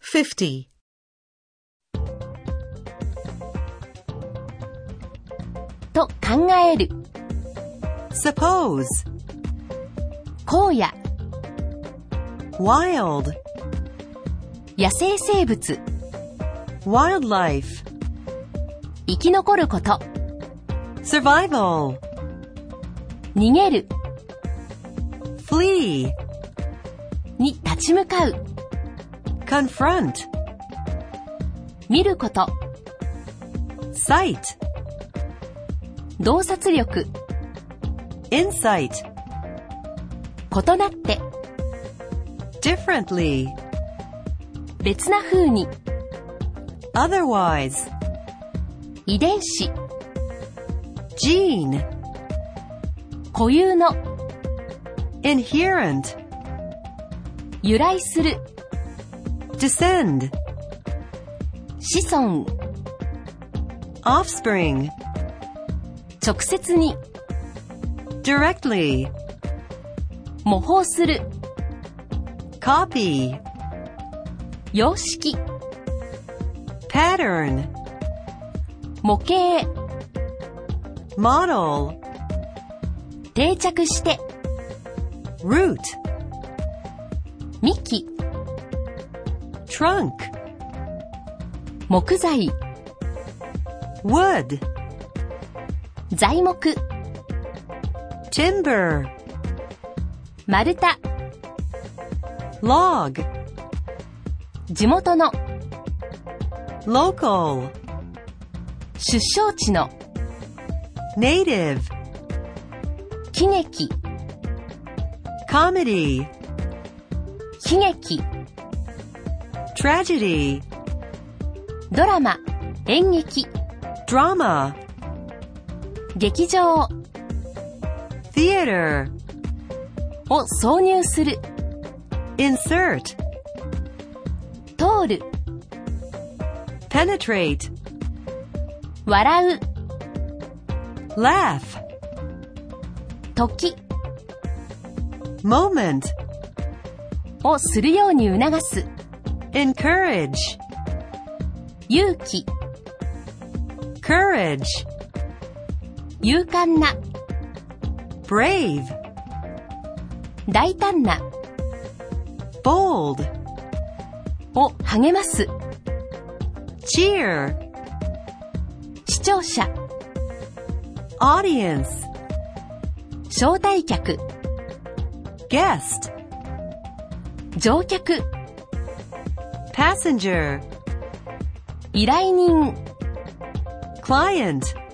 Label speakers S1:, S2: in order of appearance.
S1: 50.
S2: と考える。
S1: Suppose.
S2: 荒野、
S1: Wild.
S2: 野生生物、
S1: Wildlife.
S2: 生き残ること、
S1: Survival.
S2: 逃げる
S1: Flee.
S2: に立ち向かう、
S1: Confront.
S2: 見ること、
S1: Sight.
S2: 洞察力、
S1: Insight.
S2: 異なって、
S1: Differently.
S2: 別な風に、
S1: Otherwise.
S2: 遺伝子、
S1: Gene.
S2: 固有の、
S1: Inherent.
S2: 由来する、
S1: Descend.
S2: 子孫、
S1: Offspring.
S2: 直接に、
S1: Directly.
S2: 模倣する、
S1: Copy.
S2: 様式、
S1: Pattern.
S2: 模型、
S1: Model.
S2: 定着して、
S1: Root.
S2: 幹、
S1: Trunk.
S2: 木材、
S1: Wood.
S2: 材木、
S1: Timber.
S2: 丸太、
S1: Log.
S2: 地元の、
S1: Local.
S2: 出生地の、
S1: Native.
S2: 喜劇、
S1: Comedy.
S2: 悲劇、
S1: Tragedy.
S2: ドラマ、演劇、
S1: Drama.
S2: 劇場
S1: Theater.
S2: を挿入する、
S1: Insert.
S2: 通る、
S1: Penetrate.
S2: 笑う、
S1: Laugh.
S2: 時
S1: Moment.
S2: をするように促す、
S1: Encourage.
S2: 勇気、
S1: Courage.
S2: 勇敢な、
S1: Brave.
S2: 大胆な
S1: Bold.
S2: を励ます、
S1: Cheer.
S2: 視聴者、
S1: Audience.
S2: 招待客、
S1: Guest.
S2: 乗客、
S1: Passenger.
S2: 依頼人、
S1: Client.